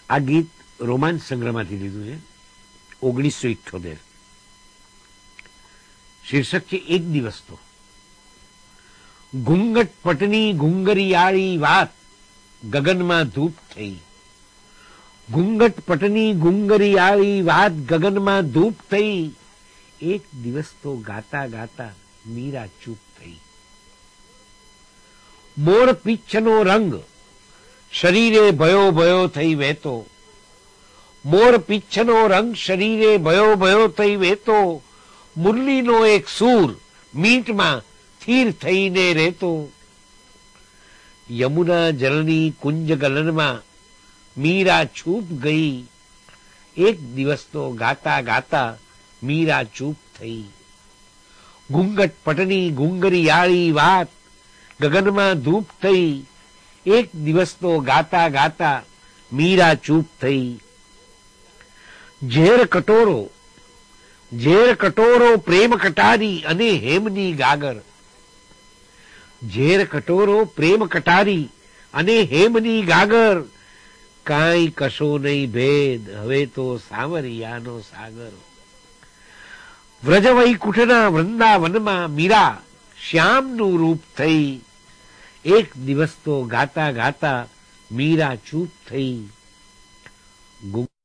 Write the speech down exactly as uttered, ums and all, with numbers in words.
આ ગીત રોમાંચ સંગ્રહમાંથી લીધું છે, ઓગણીસો ઇઠ્ઠોતેર. શીર્ષક છે એક દિવસ તો. ઘૂંઘટ પટની ઘૂંઘરિયાળી વાત ગગનમાં ધૂપ થઈ. ઘૂંઘટ પટની ઘૂંઘરિયાળી વાત ગગનમાં ધૂપ થઈ. એક દિવસ તો ગાતા ગાતા મીરા ચૂપ થઈ. મોર પીચ્છનો રંગ શરીરે ભયો ભયો થઈ વહેતો. મોર પીચ્છનો રંગ શરીરે ભયો ભયો થઈ વહેતો. મુરલીનો એક સૂર મીંટમાં સ્થિર થઈને રહેતો. યમુના જળની કુંજ ગલનમાં મીરા છૂપ ગઈ. એક દિવસ તો ગાતા ગાતા મીરા ચૂપ થઈ. ઘૂંઘટ પટની ઘૂંઘરિયાળી વાત ગગનમાં ધૂપ થઈ. એક દિવસ તો ગાતા ગાતા મીરા ચૂપ થઈ. ઝેર કટોરો ઝેર કટોરો પ્રેમ કટારી અને હેમની ગાગર. ઝેર કટોરો પ્રેમ કટારી અને હેમની ગાગર. કાંઈ કશો નહીં ભેદ હવે તો સાવરિયાનો સાગર. વ્રજવૈકુંઠના વૃંદાવનમાં મીરા શ્યામનું રૂપ થઈ. એક દિવસ તો ગાતા ગાતા મીરા ચૂપ થઈ.